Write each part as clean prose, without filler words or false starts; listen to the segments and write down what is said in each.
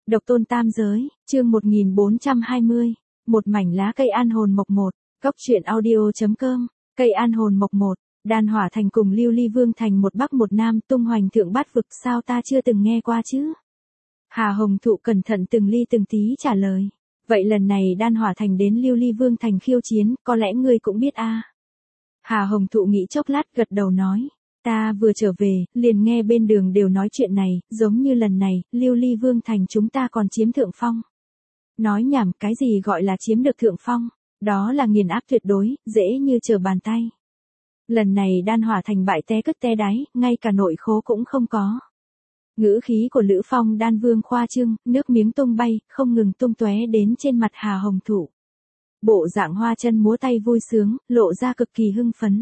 Độc tôn tam giới, chương 1420, một mảnh lá cây an hồn mộc một, cốc truyện audio.com, cây an hồn mộc một, Đan Hỏa Thành cùng Lưu Ly Vương Thành một bắc một nam tung hoành thượng bát vực sao ta chưa từng nghe qua chứ? Hà Hồng Thụ cẩn thận từng ly từng tí trả lời. Vậy lần này Đan Hỏa Thành đến Lưu Ly Vương Thành khiêu chiến, có lẽ ngươi cũng biết a? Hà Hồng Thụ nghĩ chốc lát gật đầu nói. Ta vừa trở về, liền nghe bên đường đều nói chuyện này, giống như lần này, Lưu Ly Vương Thành chúng ta còn chiếm thượng phong. Nói nhảm, cái gì gọi là chiếm được thượng phong? Đó là nghiền áp tuyệt đối, dễ như trở bàn tay. Lần này Đan Hỏa Thành bại té cất té đáy, ngay cả nội khố cũng không có. Ngữ khí của Lữ Phong Đan Vương khoa trương, nước miếng tung bay, không ngừng tung tóe đến trên mặt Hà Hồng Thụ. Bộ dạng hoa chân múa tay vui sướng, lộ ra cực kỳ hưng phấn.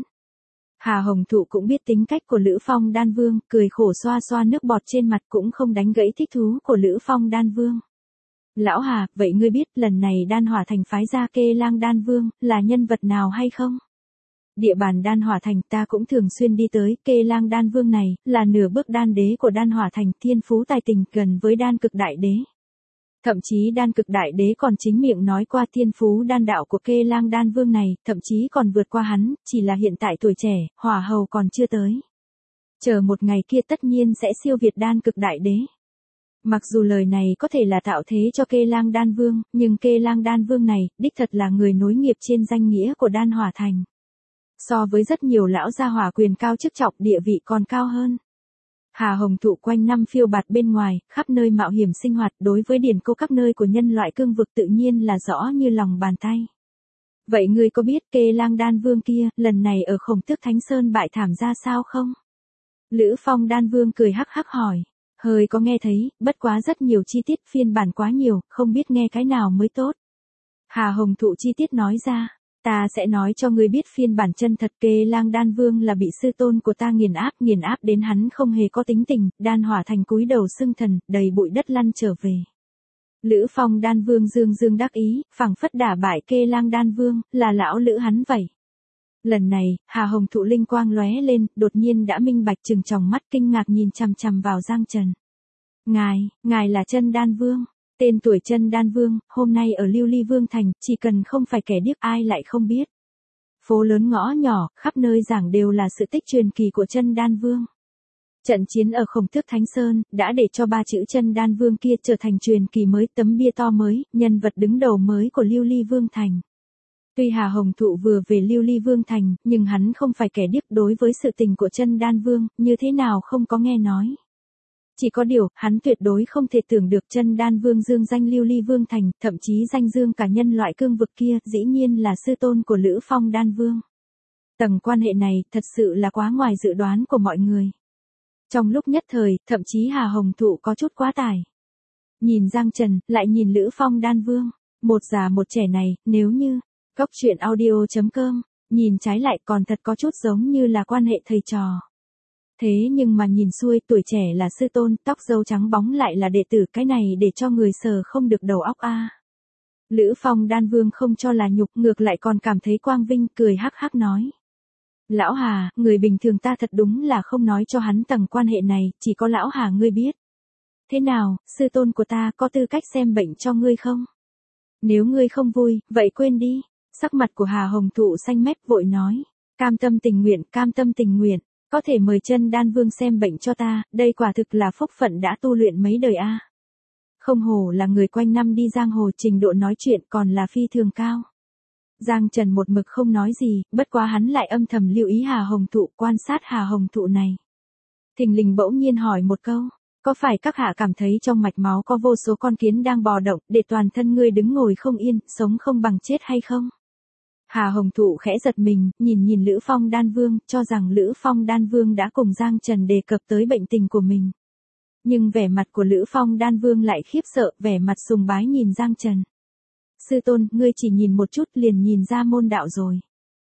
Hà Hồng Thụ cũng biết tính cách của Lữ Phong Đan Vương, cười khổ xoa xoa nước bọt trên mặt cũng không đánh gãy thích thú của Lữ Phong Đan Vương. Lão Hà, vậy ngươi biết lần này Đan Hỏa Thành phái ra Kê Lang Đan Vương, là nhân vật nào hay không? Địa bàn Đan Hỏa Thành ta cũng thường xuyên đi tới, Kê Lang Đan Vương này, là nửa bước đan đế của Đan Hỏa Thành, thiên phú tài tình gần với đan cực đại đế. Thậm chí đan cực đại đế còn chính miệng nói qua thiên phú đan đạo của Kê Lang Đan Vương này, thậm chí còn vượt qua hắn, chỉ là hiện tại tuổi trẻ, hỏa hầu còn chưa tới. Chờ một ngày kia tất nhiên sẽ siêu việt đan cực đại đế. Mặc dù lời này có thể là tạo thế cho Kê Lang Đan Vương, nhưng Kê Lang Đan Vương này, đích thật là người nối nghiệp trên danh nghĩa của Đan Hỏa Thành. So với rất nhiều lão gia hỏa quyền cao chức trọng địa vị còn cao hơn. Hà Hồng Thụ quanh năm phiêu bạt bên ngoài, khắp nơi mạo hiểm sinh hoạt đối với điển cô các nơi của nhân loại cương vực tự nhiên là rõ như lòng bàn tay. Vậy ngươi có biết Kê Lang Đan Vương kia, lần này ở Khổng Tước Thánh Sơn bại thảm ra sao không? Lữ Phong Đan Vương cười hắc hắc hỏi. Hơi có nghe thấy, bất quá rất nhiều chi tiết phiên bản quá nhiều, không biết nghe cái nào mới tốt. Hà Hồng Thụ chi tiết nói ra. Ta sẽ nói cho ngươi biết phiên bản chân thật. Kê Lang Đan Vương là bị sư tôn của ta nghiền áp đến hắn không hề có tính tình, Đan Hỏa Thành cúi đầu xưng thần, đầy bụi đất lăn trở về. Lữ Phong Đan Vương dương dương đắc ý, phảng phất đả bại Kê Lang Đan Vương, là lão Lữ hắn vậy. Lần này, Hà Hồng Thụ linh quang lóe lên, đột nhiên đã minh bạch trừng tròng mắt kinh ngạc nhìn chằm chằm vào Giang Trần. Ngài là Chân Đan Vương. Tên tuổi Chân Đan Vương, hôm nay ở Lưu Ly Vương Thành, chỉ cần không phải kẻ điếc ai lại không biết. Phố lớn ngõ nhỏ, khắp nơi giảng đều là sự tích truyền kỳ của Chân Đan Vương. Trận chiến ở Khổng Tước Thánh Sơn, đã để cho ba chữ Chân Đan Vương kia trở thành truyền kỳ mới, tấm bia to mới, nhân vật đứng đầu mới của Lưu Ly Vương Thành. Tuy Hà Hồng Thụ vừa về Lưu Ly Vương Thành, nhưng hắn không phải kẻ điếc đối với sự tình của Chân Đan Vương, như thế nào không có nghe nói. Chỉ có điều, hắn tuyệt đối không thể tưởng được Chân Đan Vương dương danh Lưu Ly Vương Thành, thậm chí danh dương cả nhân loại cương vực kia, dĩ nhiên là sư tôn của Lữ Phong Đan Vương. Tầng quan hệ này, thật sự là quá ngoài dự đoán của mọi người. Trong lúc nhất thời, thậm chí Hà Hồng Thụ có chút quá tải. Nhìn Giang Trần, lại nhìn Lữ Phong Đan Vương, một già một trẻ này, nếu như, cốc truyện audio.com, nhìn trái lại còn thật có chút giống như là quan hệ thầy trò. Thế nhưng mà nhìn xuôi, tuổi trẻ là sư tôn, tóc râu trắng bóng lại là đệ tử, cái này để cho người sờ không được đầu óc a. Lữ Phong Đan Vương không cho là nhục, ngược lại còn cảm thấy quang vinh, cười hắc hắc nói. Lão Hà, người bình thường ta thật đúng là không nói cho hắn tầng quan hệ này, chỉ có lão Hà ngươi biết. Thế nào, sư tôn của ta có tư cách xem bệnh cho ngươi không? Nếu ngươi không vui, vậy quên đi. Sắc mặt của Hà Hồng Thụ xanh mét vội nói. Cam tâm tình nguyện. Có thể mời Chân Đan Vương xem bệnh cho ta, đây quả thực là phúc phận đã tu luyện mấy đời a. Không hổ là người quanh năm đi giang hồ, trình độ nói chuyện còn là phi thường cao. Giang Trần một mực không nói gì, bất quá hắn lại âm thầm lưu ý Hà Hồng Thụ, quan sát Hà Hồng Thụ này. Thình lình bỗng nhiên hỏi một câu, có phải các hạ cảm thấy trong mạch máu có vô số con kiến đang bò động, để toàn thân ngươi đứng ngồi không yên, sống không bằng chết hay không? Hà Hồng Thụ khẽ giật mình, nhìn Lữ Phong Đan Vương, cho rằng Lữ Phong Đan Vương đã cùng Giang Trần đề cập tới bệnh tình của mình. Nhưng vẻ mặt của Lữ Phong Đan Vương lại khiếp sợ, vẻ mặt sùng bái nhìn Giang Trần. Sư tôn, ngươi chỉ nhìn một chút liền nhìn ra môn đạo rồi.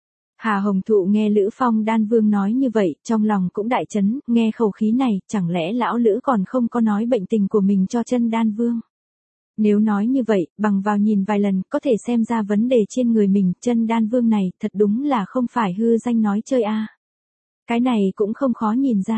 Hà Hồng Thụ nghe Lữ Phong Đan Vương nói như vậy, trong lòng cũng đại chấn, nghe khẩu khí này, chẳng lẽ lão Lữ còn không có nói bệnh tình của mình cho Chân Đan Vương. Nếu nói như vậy, bằng vào nhìn vài lần, có thể xem ra vấn đề trên người mình, Chân Đan Vương này, thật đúng là không phải hư danh nói chơi a. Cái này cũng không khó nhìn ra.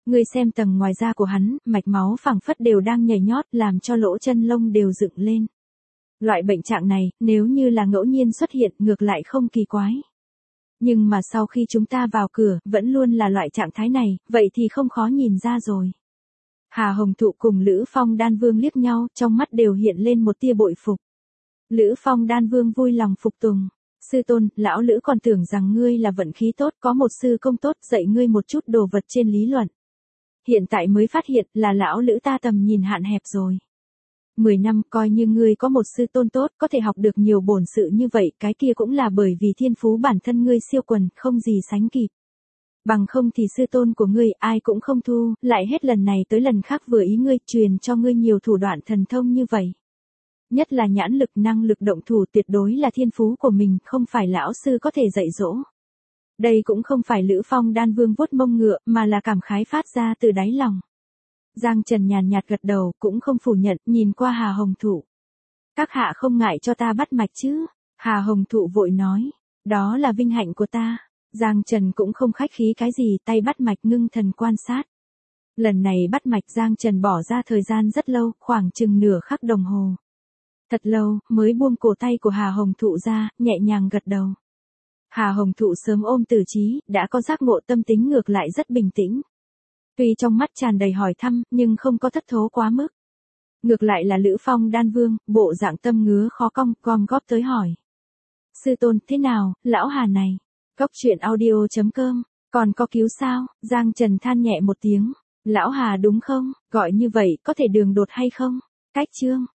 Ngươi xem tầng ngoài da của hắn, mạch máu phảng phất đều đang nhảy nhót làm cho lỗ chân lông đều dựng lên. Loại bệnh trạng này, nếu như là ngẫu nhiên xuất hiện ngược lại không kỳ quái. Nhưng mà sau khi chúng ta vào cửa, vẫn luôn là loại trạng thái này, vậy thì không khó nhìn ra rồi. Hà Hồng Thụ cùng Lữ Phong Đan Vương liếc nhau, trong mắt đều hiện lên một tia bội phục. Lữ Phong Đan Vương vui lòng phục tùng. Sư tôn, lão Lữ còn tưởng rằng ngươi là vận khí tốt, có một sư công tốt dạy ngươi một chút đồ vật trên lý luận. Hiện tại mới phát hiện là lão Lữ ta tầm nhìn hạn hẹp rồi. 10 năm coi như ngươi có một sư tôn tốt, có thể học được nhiều bổn sự như vậy, cái kia cũng là bởi vì thiên phú bản thân ngươi siêu quần, không gì sánh kịp. Bằng không thì sư tôn của ngươi ai cũng không thu, lại hết lần này tới lần khác vừa ý ngươi, truyền cho ngươi nhiều thủ đoạn thần thông như vậy. Nhất là nhãn lực, năng lực động thủ tuyệt đối là thiên phú của mình, không phải lão sư có thể dạy dỗ. Đây cũng không phải Lữ Phong Đan Vương vuốt mông ngựa, mà là cảm khái phát ra từ đáy lòng. Giang Trần nhàn nhạt gật đầu, cũng không phủ nhận, nhìn qua Hà Hồng Thụ. Các hạ không ngại cho ta bắt mạch chứ? Hà Hồng Thụ vội nói, đó là vinh hạnh của ta. Giang Trần cũng không khách khí cái gì, tay bắt mạch ngưng thần quan sát. Lần này bắt mạch Giang Trần bỏ ra thời gian rất lâu, khoảng chừng nửa khắc đồng hồ. Thật lâu, mới buông cổ tay của Hà Hồng Thụ ra, nhẹ nhàng gật đầu. Hà Hồng Thụ sớm ôm tử trí, đã có giác ngộ, tâm tính ngược lại rất bình tĩnh. Tuy trong mắt tràn đầy hỏi thăm, nhưng không có thất thố quá mức. Ngược lại là Lữ Phong Đan Vương, bộ dạng tâm ngứa khó cong, gom góp tới hỏi. Sư tôn, thế nào, lão Hà này? Góc truyện audio.com, còn có cứu sao? Giang Trần than nhẹ một tiếng. Lão Hà đúng không? Gọi như vậy, có thể đường đột hay không? Cách chương.